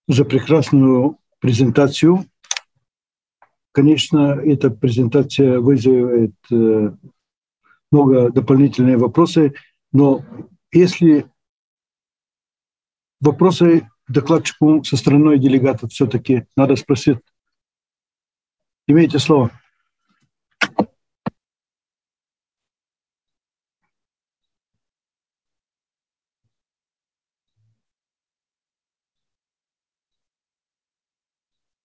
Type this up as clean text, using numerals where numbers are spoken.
за прекрасную презентацию. Конечно, эта презентация вызывает много дополнительных вопросов, но если вопросы докладчику со стороны делегатов все-таки надо спросить. Имеете слово.